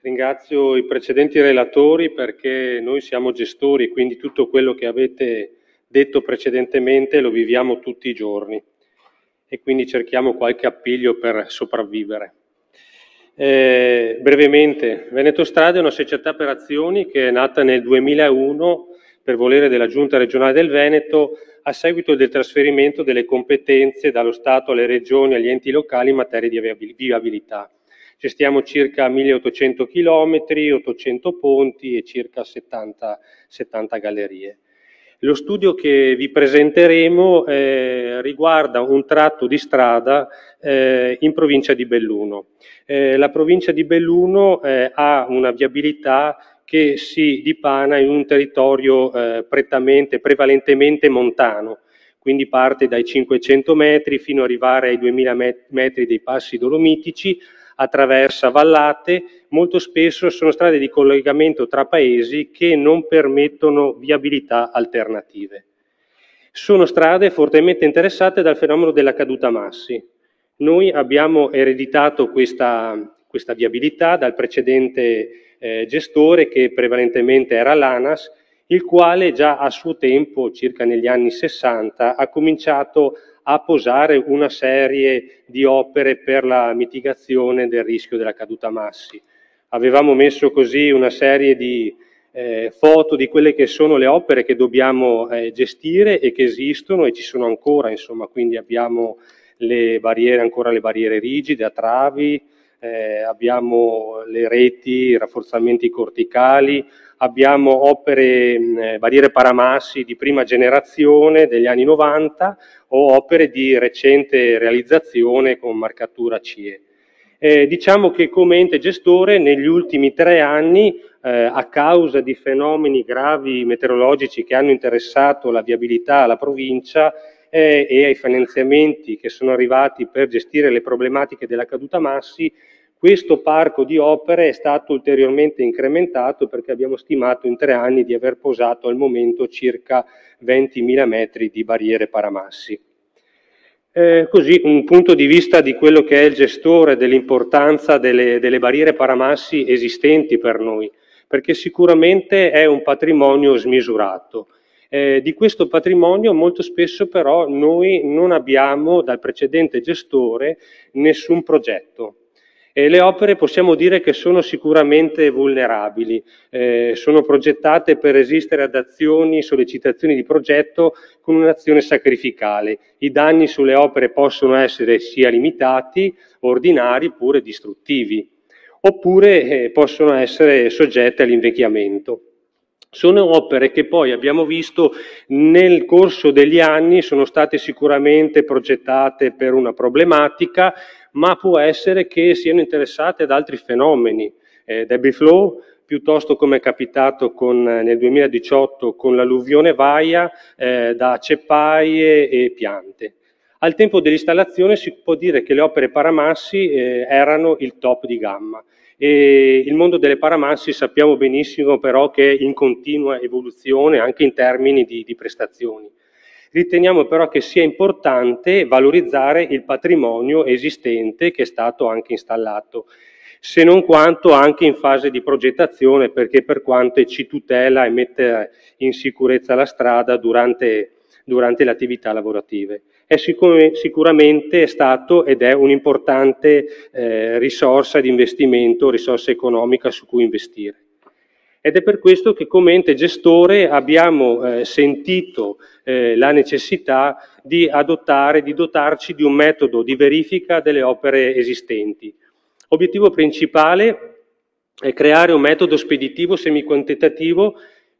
Ringrazio i precedenti relatori perché noi siamo gestori, quindi tutto quello che avete detto precedentemente lo viviamo tutti i giorni e quindi cerchiamo qualche appiglio per sopravvivere. Brevemente, Veneto Strade è una società per azioni che è nata nel 2001 per volere della Giunta regionale del Veneto a seguito del trasferimento delle competenze dallo Stato alle regioni e agli enti locali in materia di viabilità. Gestiamo circa 1800 chilometri, 800 ponti e circa 70 gallerie. Lo studio che vi presenteremo riguarda un tratto di strada in provincia di Belluno. La provincia di Belluno ha una viabilità che si dipana in un territorio prevalentemente montano, quindi parte dai 500 metri fino ad arrivare ai 2000 metri dei passi dolomitici, attraversa vallate, molto spesso sono strade di collegamento tra paesi che non permettono viabilità alternative. Sono strade fortemente interessate dal fenomeno della caduta massi. Noi abbiamo ereditato questa viabilità dal precedente gestore, che prevalentemente era l'ANAS, il quale già a suo tempo, circa negli anni 60, ha cominciato a posare una serie di opere per la mitigazione del rischio della caduta massi. Avevamo messo così una serie di foto di quelle che sono le opere che dobbiamo gestire e che esistono e ci sono ancora, insomma, quindi abbiamo ancora le barriere rigide a travi, abbiamo le reti, i rafforzamenti corticali, abbiamo barriere paramassi di prima generazione degli anni 90 o opere di recente realizzazione con marcatura CE. Diciamo che come ente gestore negli ultimi 3 anni, a causa di fenomeni gravi meteorologici che hanno interessato la viabilità alla provincia e ai finanziamenti che sono arrivati per gestire le problematiche della caduta massi, questo parco di opere è stato ulteriormente incrementato perché abbiamo stimato in 3 anni di aver posato al momento circa 20.000 metri di barriere paramassi. Così un punto di vista di quello che è il gestore, dell'importanza delle barriere paramassi esistenti per noi, perché sicuramente è un patrimonio smisurato. Di questo patrimonio molto spesso però noi non abbiamo dal precedente gestore nessun progetto. Le opere possiamo dire che sono sicuramente vulnerabili, sono progettate per resistere ad azioni, sollecitazioni di progetto con un'azione sacrificale. I danni sulle opere possono essere sia limitati, ordinari, oppure distruttivi, oppure possono essere soggette all'invecchiamento. Sono opere che poi abbiamo visto nel corso degli anni sono state sicuramente progettate per una problematica, ma può essere che siano interessate ad altri fenomeni, debit flow, piuttosto come è capitato nel 2018 con l'alluvione Vaia, da ceppaie e piante. Al tempo dell'installazione si può dire che le opere paramassi erano il top di gamma. E il mondo delle paramassi sappiamo benissimo però che è in continua evoluzione anche in termini di prestazioni. Riteniamo però che sia importante valorizzare il patrimonio esistente che è stato anche installato, se non quanto anche in fase di progettazione, perché per quanto ci tutela e mette in sicurezza la strada durante le attività lavorative. È sicuramente stato ed è un'importante risorsa di investimento, risorsa economica su cui investire. Ed è per questo che come ente gestore abbiamo sentito la necessità di dotarci di un metodo di verifica delle opere esistenti. Obiettivo principale è creare un metodo speditivo semi-quantitativo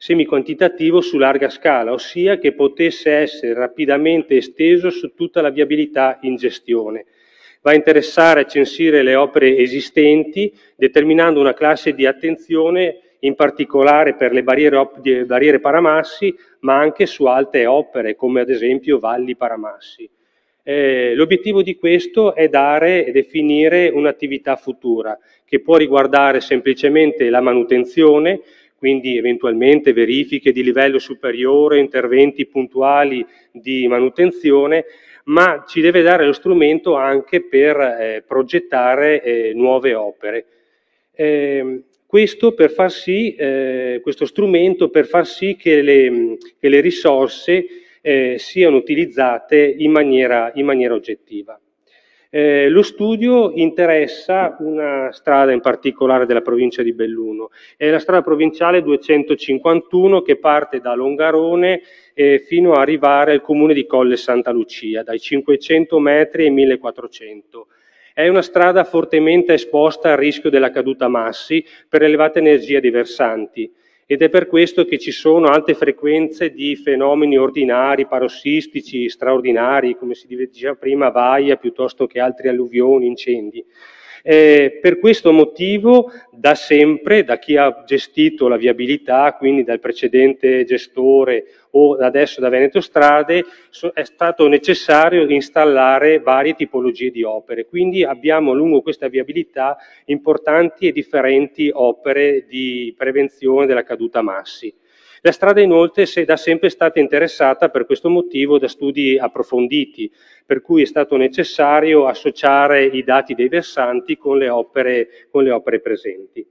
su larga scala, ossia che potesse essere rapidamente esteso su tutta la viabilità in gestione. Va a interessare a censire le opere esistenti, determinando una classe di attenzione in particolare per le barriere paramassi, ma anche su altre opere, come ad esempio valli paramassi. L'obiettivo di questo è dare e definire un'attività futura, che può riguardare semplicemente la manutenzione, quindi eventualmente verifiche di livello superiore, interventi puntuali di manutenzione, ma ci deve dare lo strumento anche per progettare nuove opere. Questo per far sì, questo strumento per far sì che le risorse siano utilizzate in maniera oggettiva. Lo studio interessa una strada in particolare della provincia di Belluno, è la strada provinciale 251 che parte da Longarone fino a arrivare al comune di Colle Santa Lucia, dai 500 metri ai 1400. È una strada fortemente esposta al rischio della caduta massi per l'elevata energia dei versanti, ed è per questo che ci sono alte frequenze di fenomeni ordinari, parossistici, straordinari, come si diceva prima, vaia piuttosto che altri alluvioni, incendi. Per questo motivo, da sempre, da chi ha gestito la viabilità, quindi dal precedente gestore o adesso da Veneto Strade, è stato necessario installare varie tipologie di opere. Quindi abbiamo lungo questa viabilità importanti e differenti opere di prevenzione della caduta massi. La strada inoltre è da sempre stata interessata per questo motivo da studi approfonditi, per cui è stato necessario associare i dati dei versanti con le opere presenti.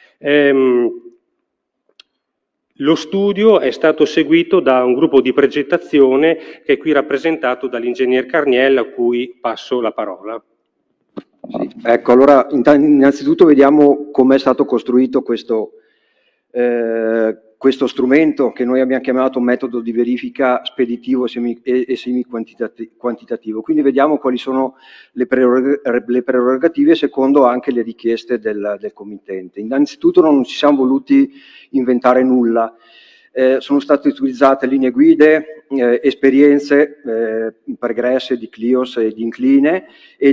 Lo studio è stato seguito da un gruppo di progettazione che è qui rappresentato dall'ingegner Carniel, a cui passo la parola. Sì, ecco, allora innanzitutto vediamo come è stato costruito questo strumento che noi abbiamo chiamato metodo di verifica speditivo e semi-quantitativo. Quindi vediamo quali sono le prerogative secondo anche le richieste del committente. Innanzitutto non ci siamo voluti inventare nulla. Sono state utilizzate linee guide, esperienze pregresse di Clios e di Incline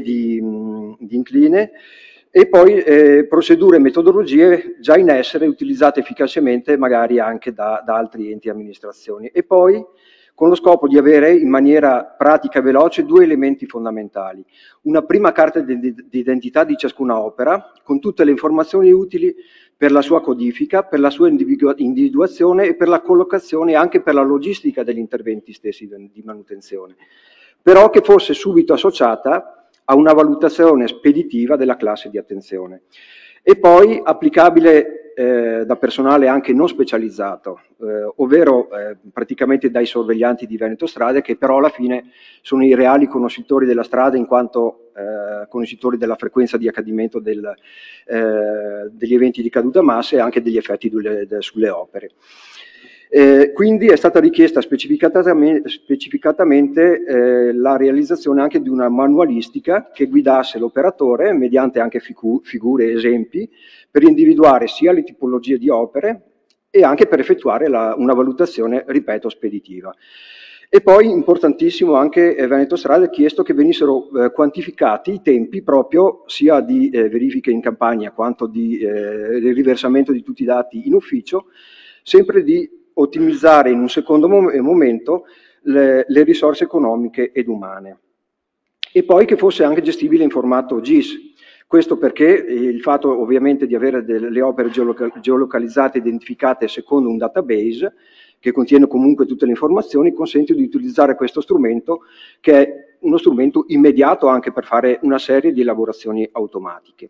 e poi procedure e metodologie già in essere utilizzate efficacemente magari anche da altri enti e amministrazioni. E poi con lo scopo di avere in maniera pratica e veloce due elementi fondamentali. Una prima carta di identità di ciascuna opera, con tutte le informazioni utili per la sua codifica, per la sua individuazione e per la collocazione e anche per la logistica degli interventi stessi di manutenzione, però che fosse subito associata a una valutazione speditiva della classe di attenzione e poi applicabile da personale anche non specializzato, ovvero praticamente dai sorveglianti di Veneto Strade, che però alla fine sono i reali conoscitori della strada in quanto conoscitori della frequenza di accadimento degli eventi di caduta massa e anche degli effetti sulle opere. Quindi è stata richiesta specificatamente la realizzazione anche di una manualistica che guidasse l'operatore mediante anche figure e esempi per individuare sia le tipologie di opere e anche per effettuare una valutazione, ripeto, speditiva. E poi, importantissimo, anche Veneto Strade ha chiesto che venissero quantificati i tempi proprio sia di verifiche in campagna quanto di riversamento di tutti i dati in ufficio, sempre di ottimizzare in un secondo momento le risorse economiche ed umane. E poi che fosse anche gestibile in formato GIS. Questo perché il fatto ovviamente di avere delle opere geolocalizzate e identificate secondo un database che contiene comunque tutte le informazioni consente di utilizzare questo strumento che è uno strumento immediato anche per fare una serie di elaborazioni automatiche.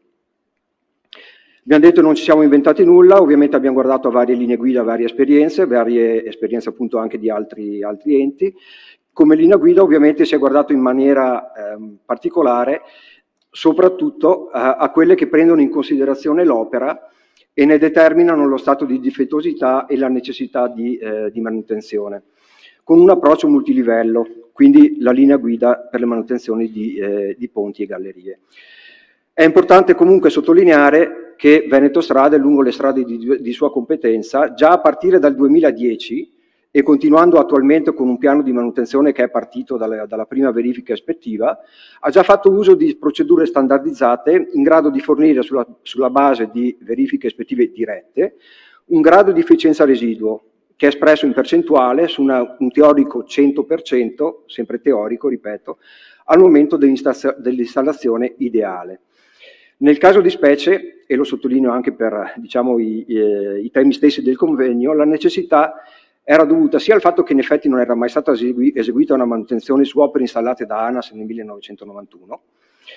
Abbiamo detto che non ci siamo inventati nulla, ovviamente abbiamo guardato a varie linee guida, varie esperienze appunto anche di altri enti. Come linea guida ovviamente si è guardato in maniera particolare soprattutto a quelle che prendono in considerazione l'opera e ne determinano lo stato di difettosità e la necessità di manutenzione, con un approccio multilivello, quindi la linea guida per le manutenzioni di ponti e gallerie. È importante comunque sottolineare che Veneto Strade, lungo le strade di sua competenza, già a partire dal 2010 e continuando attualmente con un piano di manutenzione che è partito dalla prima verifica ispettiva, ha già fatto uso di procedure standardizzate in grado di fornire sulla base di verifiche ispettive dirette un grado di efficienza residuo che è espresso in percentuale su un teorico 100%, sempre teorico, ripeto, al momento dell'installazione ideale. Nel caso di specie, e lo sottolineo anche per diciamo, i temi stessi del convegno, la necessità era dovuta sia al fatto che in effetti non era mai stata eseguita una manutenzione su opere installate da ANAS nel 1991,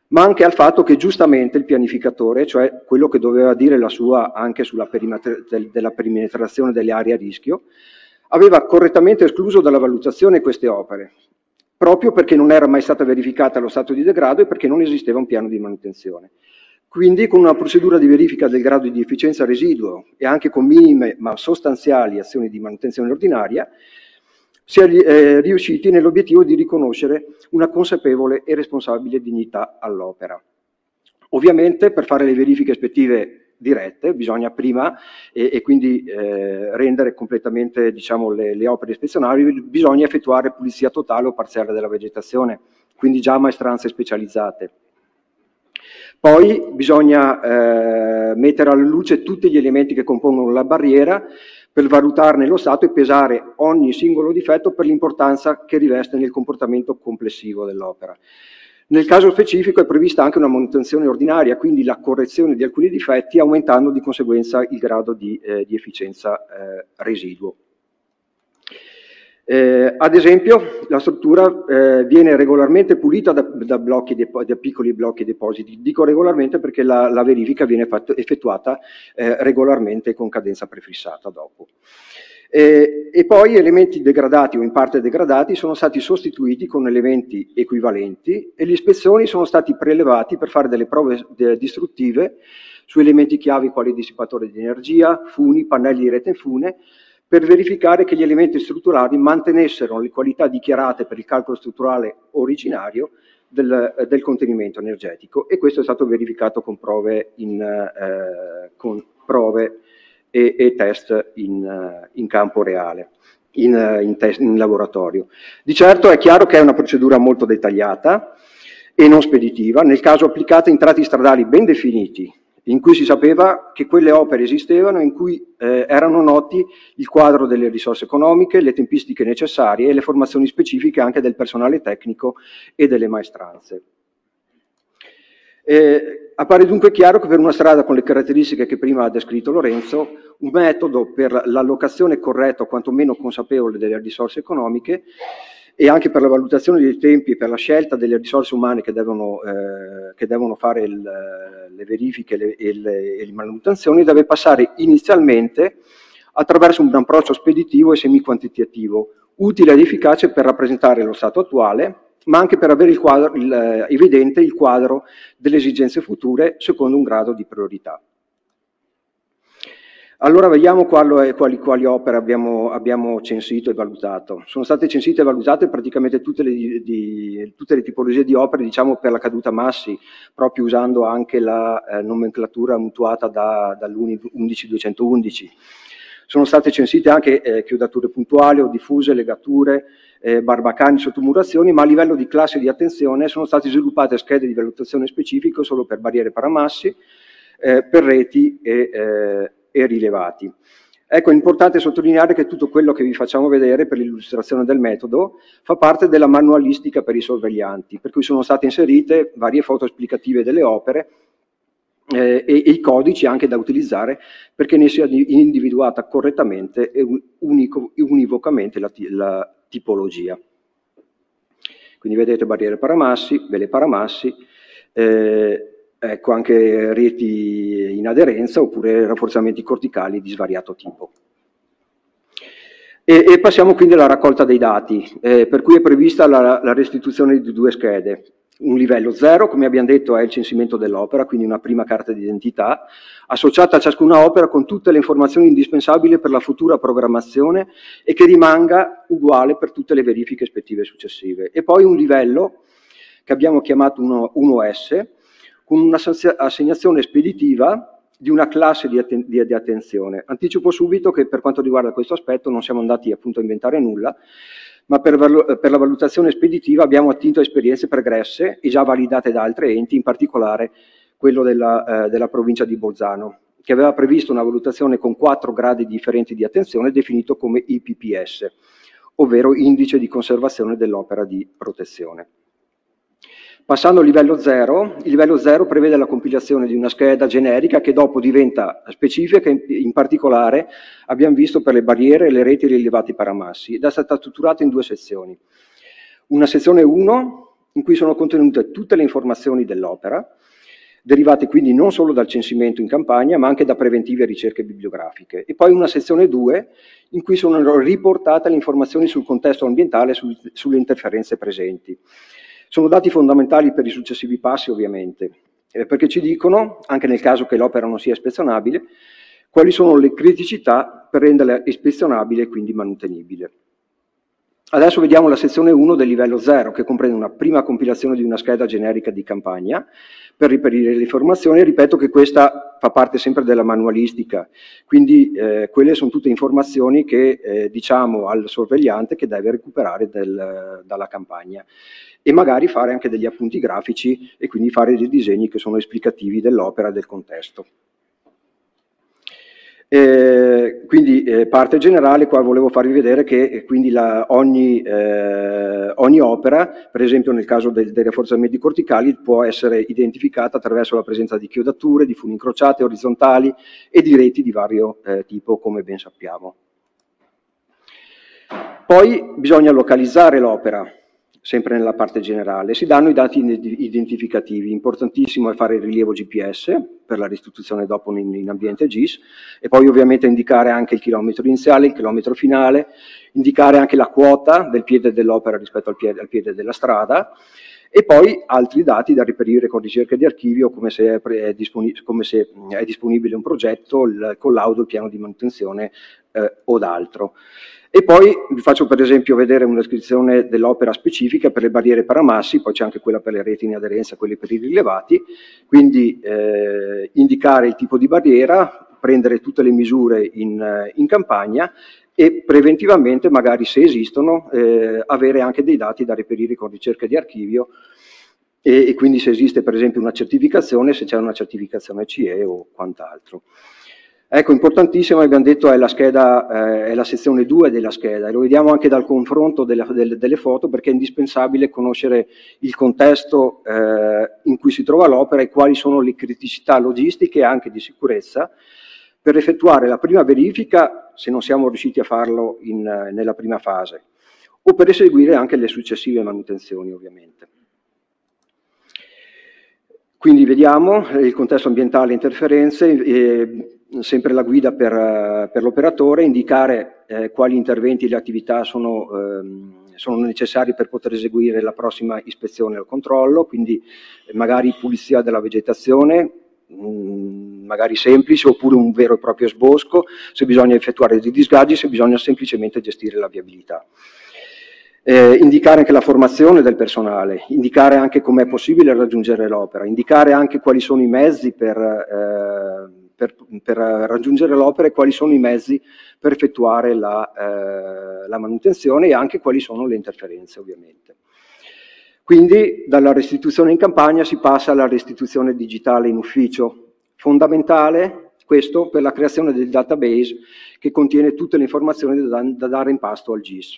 ma anche al fatto che giustamente il pianificatore, cioè quello che doveva dire la sua anche sulla della perimetrazione delle aree a rischio, aveva correttamente escluso dalla valutazione queste opere, proprio perché non era mai stata verificata lo stato di degrado e perché non esisteva un piano di manutenzione. Quindi con una procedura di verifica del grado di efficienza residuo e anche con minime ma sostanziali azioni di manutenzione ordinaria, si è riusciti nell'obiettivo di riconoscere una consapevole e responsabile dignità all'opera. Ovviamente per fare le verifiche ispettive dirette bisogna prima e quindi rendere completamente, diciamo, le opere ispezionabili, bisogna effettuare pulizia totale o parziale della vegetazione, quindi già maestranze specializzate. Poi bisogna mettere alla luce tutti gli elementi che compongono la barriera per valutarne lo stato e pesare ogni singolo difetto per l'importanza che riveste nel comportamento complessivo dell'opera. Nel caso specifico è prevista anche una manutenzione ordinaria, quindi la correzione di alcuni difetti, aumentando di conseguenza il grado di efficienza residuo. Ad esempio, la struttura viene regolarmente pulita da piccoli blocchi depositi. Dico regolarmente perché la verifica viene effettuata regolarmente con cadenza prefissata dopo. E poi elementi degradati o in parte degradati sono stati sostituiti con elementi equivalenti e le ispezioni sono stati prelevati per fare delle prove distruttive su elementi chiavi quali dissipatori di energia, funi, pannelli di rete in fune, per verificare che gli elementi strutturali mantenessero le qualità dichiarate per il calcolo strutturale originario del contenimento energetico, e questo è stato verificato con prove e test in campo reale, in laboratorio. Di certo è chiaro che è una procedura molto dettagliata e non speditiva, nel caso applicata in tratti stradali ben definiti, in cui si sapeva che quelle opere esistevano, in cui erano noti il quadro delle risorse economiche, le tempistiche necessarie e le formazioni specifiche anche del personale tecnico e delle maestranze. Appare dunque chiaro che per una strada con le caratteristiche che prima ha descritto Lorenzo, un metodo per l'allocazione corretta o quantomeno consapevole delle risorse economiche e anche per la valutazione dei tempi e per la scelta delle risorse umane che devono fare le verifiche e le manutenzioni, deve passare inizialmente attraverso un approccio speditivo e semi-quantitativo, utile ed efficace per rappresentare lo stato attuale, ma anche per avere evidente il quadro delle esigenze future secondo un grado di priorità. Allora vediamo quali opere abbiamo censito e valutato. Sono state censite e valutate praticamente tutte le tipologie di opere, diciamo, per la caduta massi, proprio usando anche la nomenclatura mutuata dall'11211. Sono state censite anche chiodature puntuali o diffuse, legature, barbacani, sottomurazioni, ma a livello di classe di attenzione sono state sviluppate schede di valutazione specifiche solo per barriere paramassi, per reti e rilevati. Ecco, è importante sottolineare che tutto quello che vi facciamo vedere per l'illustrazione del metodo fa parte della manualistica per i sorveglianti, per cui sono state inserite varie foto esplicative delle opere e i codici anche da utilizzare perché ne sia individuata correttamente e univocamente la tipologia. Quindi vedete barriere paramassi, vele paramassi, ecco anche reti in aderenza oppure rafforzamenti corticali di svariato tipo. E passiamo quindi alla raccolta dei dati, per cui è prevista la restituzione di 2 schede. Un livello 0, come abbiamo detto, è il censimento dell'opera, quindi una prima carta d'identità, associata a ciascuna opera con tutte le informazioni indispensabili per la futura programmazione e che rimanga uguale per tutte le verifiche ispettive successive. E poi un livello che abbiamo chiamato 1S, con un'assegnazione speditiva di una classe di attenzione. Anticipo subito che per quanto riguarda questo aspetto non siamo andati appunto a inventare nulla, ma per la valutazione speditiva abbiamo attinto a esperienze pregresse e già validate da altri enti, in particolare quello della provincia di Bolzano, che aveva previsto una valutazione con 4 gradi differenti di attenzione definito come IPPS, ovvero indice di conservazione dell'opera di protezione. Passando al livello 0, il livello 0 prevede la compilazione di una scheda generica che dopo diventa specifica, in particolare abbiamo visto per le barriere e le reti rilevati paramassi, ed è stata strutturata in 2 sezioni. Una sezione 1 in cui sono contenute tutte le informazioni dell'opera, derivate quindi non solo dal censimento in campagna, ma anche da preventive ricerche bibliografiche. E poi una sezione 2, in cui sono riportate le informazioni sul contesto ambientale e sulle interferenze presenti. Sono dati fondamentali per i successivi passi, ovviamente, perché ci dicono, anche nel caso che l'opera non sia ispezionabile, quali sono le criticità per renderla ispezionabile e quindi manutenibile. Adesso vediamo la sezione 1 del livello 0, che comprende una prima compilazione di una scheda generica di campagna per reperire le informazioni. Ripeto che questa fa parte sempre della manualistica, quindi quelle sono tutte informazioni che diciamo al sorvegliante che deve recuperare dalla campagna, e magari fare anche degli appunti grafici e quindi fare dei disegni che sono esplicativi dell'opera e del contesto. Quindi parte generale, qua volevo farvi vedere che quindi ogni opera, per esempio nel caso dei rafforzamenti corticali, può essere identificata attraverso la presenza di chiodature, di funi incrociate, orizzontali e di reti di vario tipo, come ben sappiamo. Poi bisogna localizzare l'opera, sempre nella parte generale. Si danno i dati identificativi. Importantissimo è fare il rilievo GPS per la restituzione dopo in ambiente GIS, e poi ovviamente indicare anche il chilometro iniziale, il chilometro finale, indicare anche la quota del piede dell'opera rispetto al piede della strada, e poi altri dati da reperire con ricerche di archivio, come se è disponibile un progetto, il collaudo, il piano di manutenzione o d'altro. E poi vi faccio per esempio vedere una descrizione dell'opera specifica per le barriere paramassi, poi c'è anche quella per le reti in aderenza, quelle per i rilevati, quindi indicare il tipo di barriera, prendere tutte le misure in campagna e preventivamente, magari se esistono, avere anche dei dati da reperire con ricerche di archivio, e quindi se esiste per esempio una certificazione, se c'è una certificazione CE o quant'altro. Ecco, importantissimo, abbiamo detto, è la scheda, è la sezione 2 della scheda, e lo vediamo anche dal confronto delle foto, perché è indispensabile conoscere il contesto in cui si trova l'opera e quali sono le criticità logistiche e anche di sicurezza per effettuare la prima verifica, se non siamo riusciti a farlo nella prima fase, o per eseguire anche le successive manutenzioni, ovviamente. Quindi vediamo il contesto ambientale, interferenze, sempre la guida per l'operatore, indicare quali interventi e le attività sono necessari per poter eseguire la prossima ispezione o controllo, quindi magari pulizia della vegetazione, magari semplice, oppure un vero e proprio sbosco, se bisogna effettuare dei disgaggi, se bisogna semplicemente gestire la viabilità. Indicare anche la formazione del personale, indicare anche com'è possibile raggiungere l'opera, indicare anche quali sono i mezzi per raggiungere l'opera e quali sono i mezzi per effettuare la manutenzione, e anche quali sono le interferenze, ovviamente. Quindi dalla restituzione in campagna si passa alla restituzione digitale in ufficio, fondamentale questo per la creazione del database che contiene tutte le informazioni da dare in pasto al GIS.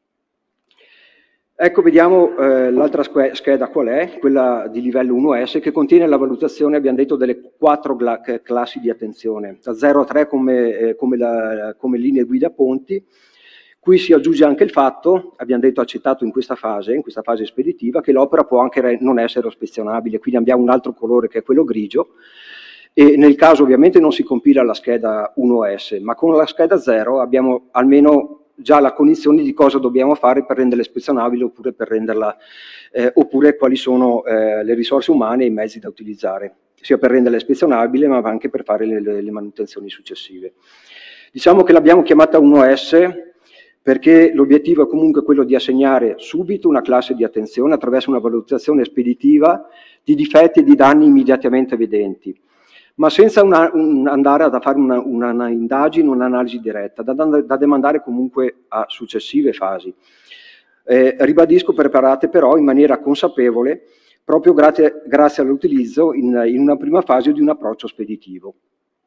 Ecco, vediamo l'altra scheda qual è, quella di livello 1S, che contiene la valutazione, abbiamo detto, delle 4 classi di attenzione, da 0 a 3 come linee guida ponti. Qui si aggiunge anche il fatto, abbiamo detto accettato in questa fase speditiva, che l'opera può anche non essere ispezionabile, quindi abbiamo un altro colore che è quello grigio, e nel caso ovviamente non si compila la scheda 1S, ma con la scheda 0 abbiamo almeno già la cognizione di cosa dobbiamo fare per renderla ispezionabile, oppure per renderla, oppure quali sono le risorse umane e i mezzi da utilizzare, sia per renderla ispezionabile ma anche per fare le manutenzioni successive. Diciamo che l'abbiamo chiamata 1S perché l'obiettivo è comunque quello di assegnare subito una classe di attenzione attraverso una valutazione speditiva di difetti e di danni immediatamente evidenti, ma senza andare a fare una indagine, un'analisi diretta, da demandare comunque a successive fasi. Ribadisco, preparate però in maniera consapevole, proprio grazie all'utilizzo in una prima fase di un approccio speditivo.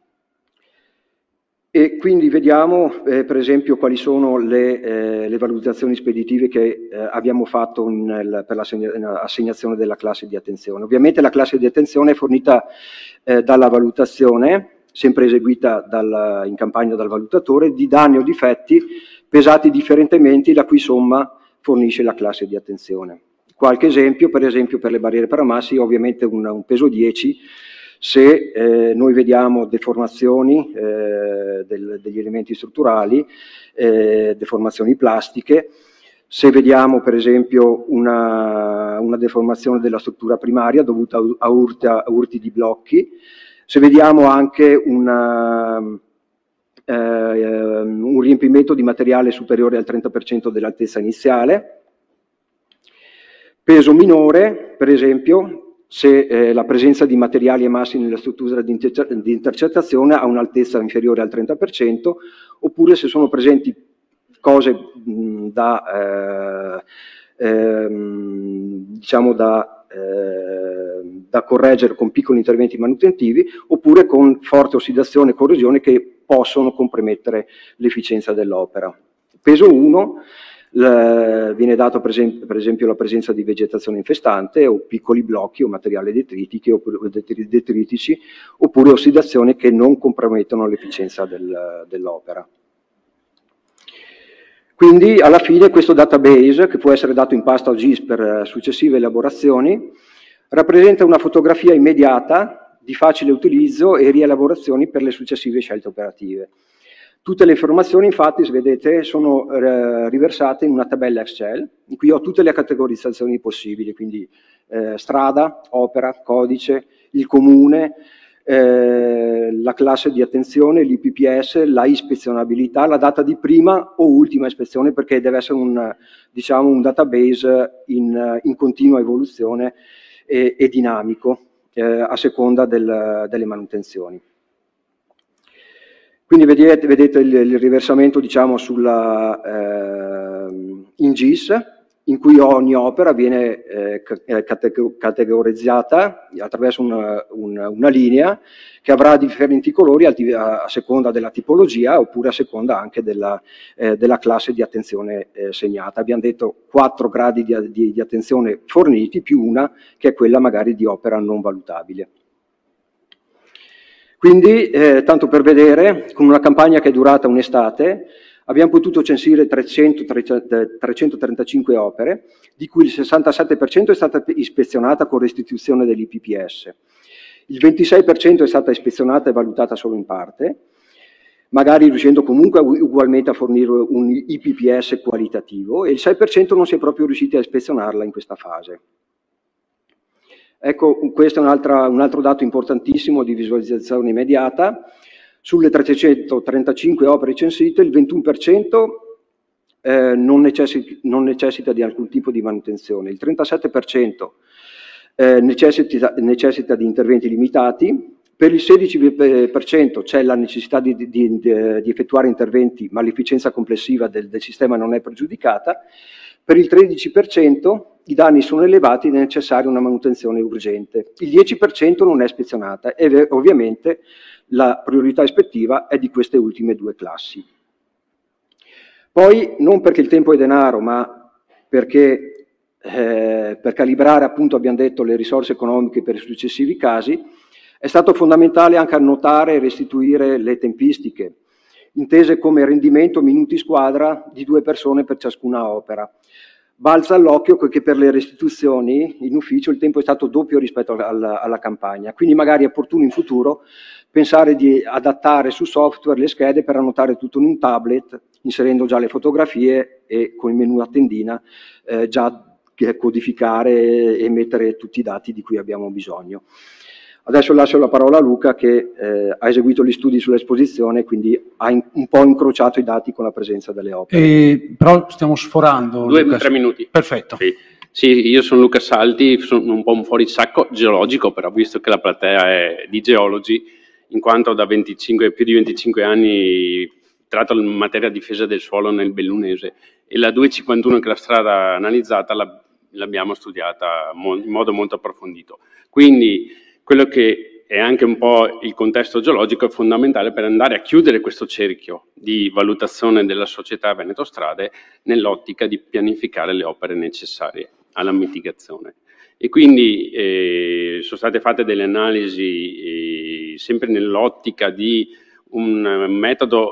E quindi vediamo per esempio quali sono le valutazioni speditive che abbiamo fatto per l'assegnazione della classe di attenzione. Ovviamente la classe di attenzione è fornita dalla valutazione, sempre eseguita in campagna dal valutatore, di danni o difetti pesati differentemente, la cui somma fornisce la classe di attenzione. Qualche esempio, per esempio per le barriere paramassi, ovviamente un peso 10, se noi vediamo deformazioni degli elementi strutturali, deformazioni plastiche, se vediamo per esempio una deformazione della struttura primaria dovuta a urti di blocchi, se vediamo anche un riempimento di materiale superiore al 30% dell'altezza iniziale. Peso minore, per esempio, se la presenza di materiali e massi nella struttura di intercettazione ha un'altezza inferiore al 30%, oppure se sono presenti cose diciamo da correggere con piccoli interventi manutentivi, oppure con forte ossidazione e corrosione che possono compromettere l'efficienza dell'opera. Peso 1 viene dato per esempio la presenza di vegetazione infestante o piccoli blocchi o materiali detritici oppure ossidazioni che non compromettono l'efficienza dell'opera. Quindi alla fine questo database, che può essere dato in pasta o GIS per successive elaborazioni, rappresenta una fotografia immediata di facile utilizzo e rielaborazioni per le successive scelte operative. Tutte le informazioni, infatti, vedete, sono riversate in una tabella Excel, in cui ho tutte le categorizzazioni possibili, quindi strada, opera, codice, il comune, la classe di attenzione, l'IPPS, la ispezionabilità, la data di prima o ultima ispezione, perché deve essere un database in continua evoluzione e dinamico a seconda delle manutenzioni. Quindi vedete il riversamento, diciamo, in GIS, in cui ogni opera viene categorizzata attraverso una linea che avrà differenti colori a seconda della tipologia oppure a seconda anche della classe di attenzione segnata. Abbiamo detto 4 gradi di attenzione forniti più una che è quella magari di opera non valutabile. Quindi, tanto per vedere, con una campagna che è durata un'estate, abbiamo potuto censire 335 opere, di cui il 67% è stata ispezionata con restituzione dell'IPPS, il 26% è stata ispezionata e valutata solo in parte, magari riuscendo comunque ugualmente a fornire un IPPS qualitativo, e il 6% non si è proprio riusciti a ispezionarla in questa fase. Ecco, questo è un altro dato importantissimo di visualizzazione immediata. Sulle 335 opere censite, il 21% non necessita di alcun tipo di manutenzione, il 37% necessita di interventi limitati, per il 16% c'è la necessità di effettuare interventi, ma l'efficienza complessiva del sistema non è pregiudicata. Per il 13% i danni sono elevati ed è necessaria una manutenzione urgente. Il 10% non è ispezionata e ovviamente la priorità ispettiva è di queste ultime due classi. Poi, non perché il tempo è denaro, ma perché per calibrare, appunto, abbiamo detto, le risorse economiche per i successivi casi, è stato fondamentale anche annotare e restituire le tempistiche, intese come rendimento minuti squadra di 2 persone per ciascuna opera. Balza all'occhio che per le restituzioni in ufficio il tempo è stato doppio rispetto alla campagna, quindi magari è opportuno in futuro pensare di adattare su software le schede per annotare tutto in un tablet, inserendo già le fotografie e con il menu a tendina già codificare e mettere tutti i dati di cui abbiamo bisogno. Adesso lascio la parola a Luca che ha eseguito gli studi sull'esposizione, quindi ha un po' incrociato i dati con la presenza delle opere. Però stiamo sforando. 2-3 minuti. Perfetto. Sì, io sono Luca Salti, sono un po' un fuorisacco geologico, però visto che la platea è di geologi, in quanto da più di 25 anni tratto in materia di difesa del suolo nel Bellunese, e la 251 che è la strada analizzata l'abbiamo studiata in modo molto approfondito. Quindi quello che è anche un po' il contesto geologico è fondamentale per andare a chiudere questo cerchio di valutazione della società Veneto Strade nell'ottica di pianificare le opere necessarie alla mitigazione. E quindi sono state fatte delle analisi sempre nell'ottica di un metodo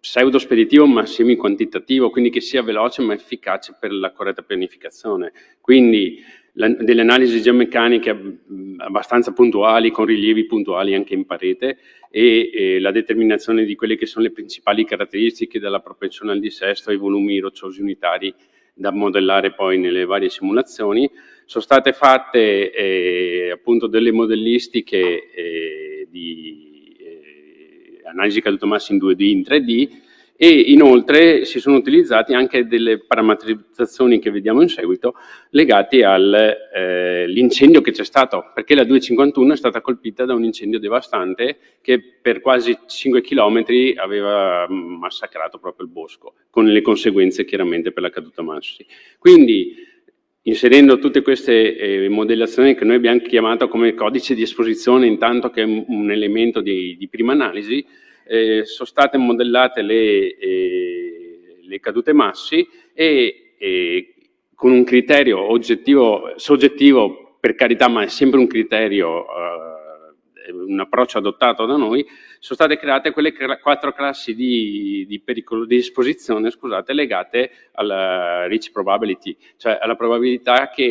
pseudo speditivo ma semi quantitativo, quindi che sia veloce ma efficace per la corretta pianificazione. Quindi delle analisi geomeccaniche abbastanza puntuali, con rilievi puntuali anche in parete, e la determinazione di quelle che sono le principali caratteristiche della propensione al dissesto ai volumi rocciosi unitari da modellare poi nelle varie simulazioni. Sono state fatte appunto delle modellistiche di analisi caduta massa in 2D, in 3D, e inoltre si sono utilizzate anche delle parametrizzazioni che vediamo in seguito legate all'incendio che c'è stato, perché la 251 è stata colpita da un incendio devastante che per quasi 5 km aveva massacrato proprio il bosco, con le conseguenze chiaramente per la caduta massi. Quindi, inserendo tutte queste modellazioni che noi abbiamo chiamato come codice di esposizione, intanto che è un elemento di prima analisi, sono state modellate le cadute massi e con un criterio oggettivo, soggettivo per carità, ma è sempre un criterio, un approccio adottato da noi. Sono state create quelle 4 classi di pericolo di esposizione, scusate, legate alla reach probability, cioè alla probabilità che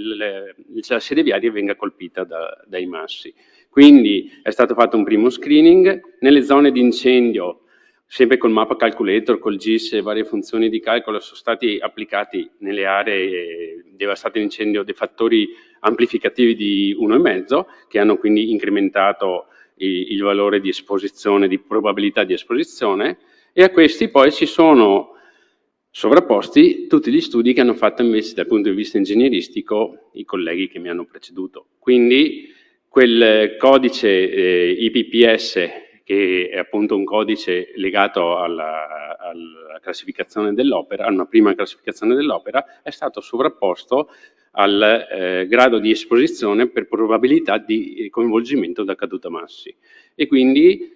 la sede viaria venga colpita dai massi. Quindi è stato fatto un primo screening nelle zone di incendio, sempre col mappa calculator, col GIS e varie funzioni di calcolo. Sono stati applicati nelle aree devastate d'incendio dei fattori amplificativi di 1,5, che hanno quindi incrementato il valore di esposizione, di probabilità di esposizione, e a questi poi si sono sovrapposti tutti gli studi che hanno fatto invece dal punto di vista ingegneristico i colleghi che mi hanno preceduto. Quindi quel codice IPPS, che è appunto un codice legato alla classificazione dell'opera, a una prima classificazione dell'opera, è stato sovrapposto al grado di esposizione per probabilità di coinvolgimento da caduta massi. E quindi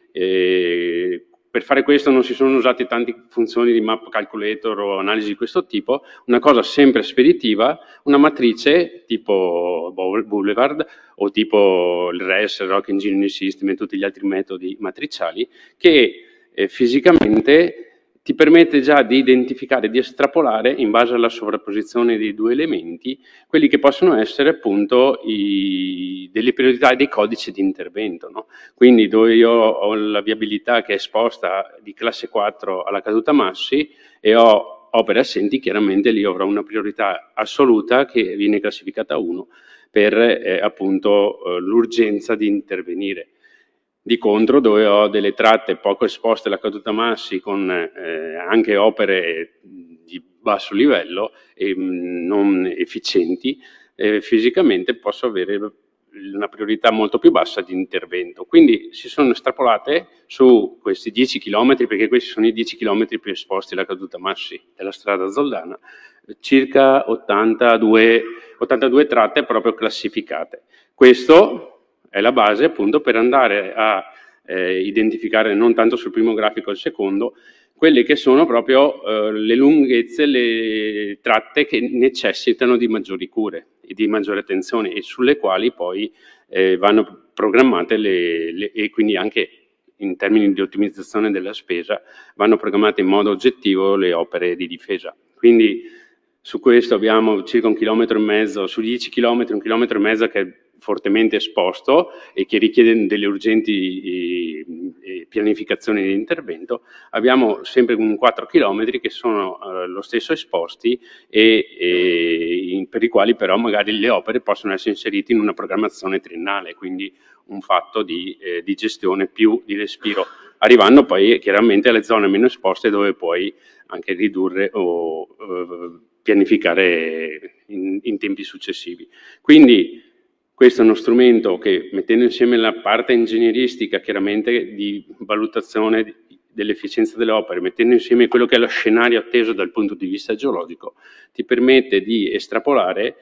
per fare questo non si sono usate tante funzioni di map calculator o analisi di questo tipo, una cosa sempre speditiva, una matrice tipo Boulevard o tipo il RES, Rock Engineering System e tutti gli altri metodi matriciali, che fisicamente ti permette già di identificare, di estrapolare in base alla sovrapposizione dei due elementi quelli che possono essere appunto delle priorità e dei codici di intervento, no? Quindi dove io ho la viabilità che è esposta di classe 4 alla caduta massi e ho opere assenti, chiaramente lì avrò una priorità assoluta che viene classificata 1 per appunto l'urgenza di intervenire. Di contro, dove ho delle tratte poco esposte alla caduta massi con anche opere di basso livello e non efficienti, fisicamente posso avere una priorità molto più bassa di intervento. Quindi si sono estrapolate su questi 10 km, perché questi sono i 10 km più esposti alla caduta massi della strada Zoldana, circa 82 tratte proprio classificate. Questo è la base appunto per andare a identificare, non tanto sul primo grafico, al secondo, quelle che sono proprio le lunghezze, le tratte che necessitano di maggiori cure e di maggiore attenzione e sulle quali poi vanno programmate e quindi anche in termini di ottimizzazione della spesa vanno programmate in modo oggettivo le opere di difesa. Quindi su questo abbiamo circa 1,5 km, su 10 km, 1,5 km che è fortemente esposto e che richiede delle urgenti pianificazioni di intervento. Abbiamo sempre 4 km che sono lo stesso esposti e per i quali però magari le opere possono essere inserite in una programmazione triennale, quindi un fatto di gestione più di respiro, arrivando poi chiaramente alle zone meno esposte dove puoi anche ridurre o pianificare in tempi successivi. Quindi questo è uno strumento che, mettendo insieme la parte ingegneristica chiaramente di valutazione dell'efficienza delle opere, mettendo insieme quello che è lo scenario atteso dal punto di vista geologico, ti permette di estrapolare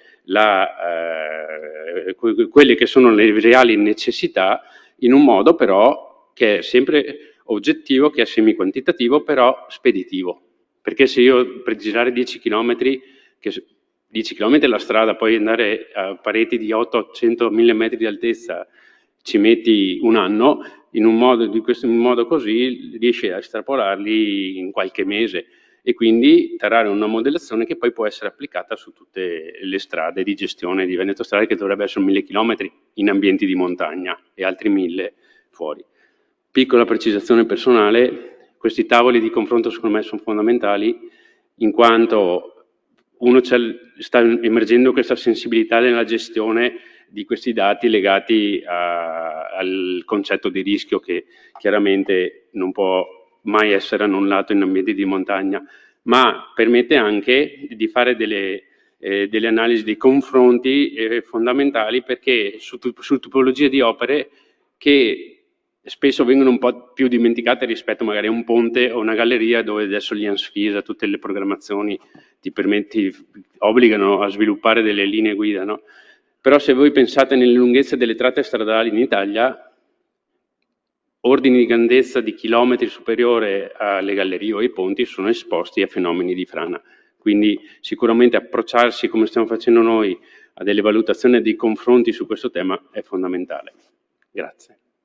quelle che sono le reali necessità in un modo però che è sempre oggettivo, che è semi-quantitativo, però speditivo. Perché se io per girare 10 km, 10 km la strada, poi andare a pareti di 800-1000 metri di altezza ci metti un anno, in un modo così riesce a estrapolarli in qualche mese e quindi trarre una modellazione che poi può essere applicata su tutte le strade di gestione di Veneto Strade, che dovrebbe essere 1000 km in ambienti di montagna e altri 1000 fuori. Piccola precisazione personale, questi tavoli di confronto secondo me sono fondamentali, in quanto sta emergendo questa sensibilità nella gestione di questi dati legati al concetto di rischio, che chiaramente non può mai essere annullato in ambienti di montagna, ma permette anche di fare delle analisi, dei confronti fondamentali, perché su tipologie di opere che spesso vengono un po' più dimenticate rispetto magari a un ponte o una galleria, dove adesso gli ANSFISA, tutte le programmazioni ti obbligano a sviluppare delle linee guida, no? Però se voi pensate nelle lunghezze delle tratte stradali in Italia, ordini di grandezza di chilometri superiore alle gallerie o ai ponti sono esposti a fenomeni di frana. Quindi sicuramente approcciarsi, come stiamo facendo noi, a delle valutazioni e dei confronti su questo tema è fondamentale. Grazie.